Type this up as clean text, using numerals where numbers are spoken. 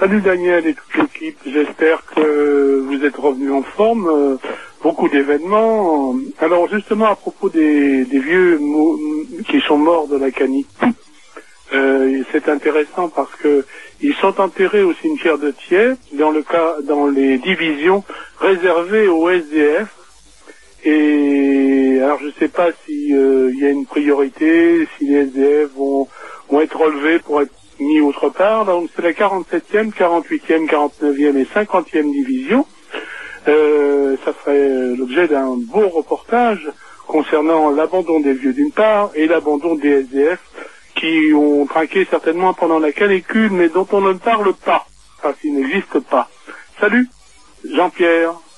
Salut Daniel et toute l'équipe, j'espère que vous êtes revenus en forme, beaucoup d'événements. Alors justement à propos des vieux qui sont morts de la canicule, c'est intéressant parce que ils sont enterrés au cimetière de Thiers, dans les divisions réservées aux SDF. Et alors je ne sais pas si y a une priorité, si les SDF vont être relevés pour être mis autre part. Donc c'est la 47e, 48e, 49e et 50e division. Ça ferait l'objet d'un beau reportage concernant l'abandon des vieux d'une part et l'abandon des SDF qui ont trinqué certainement pendant la canicule mais dont on ne parle pas, parce qu'ils n'existent pas. Salut, Jean-Pierre.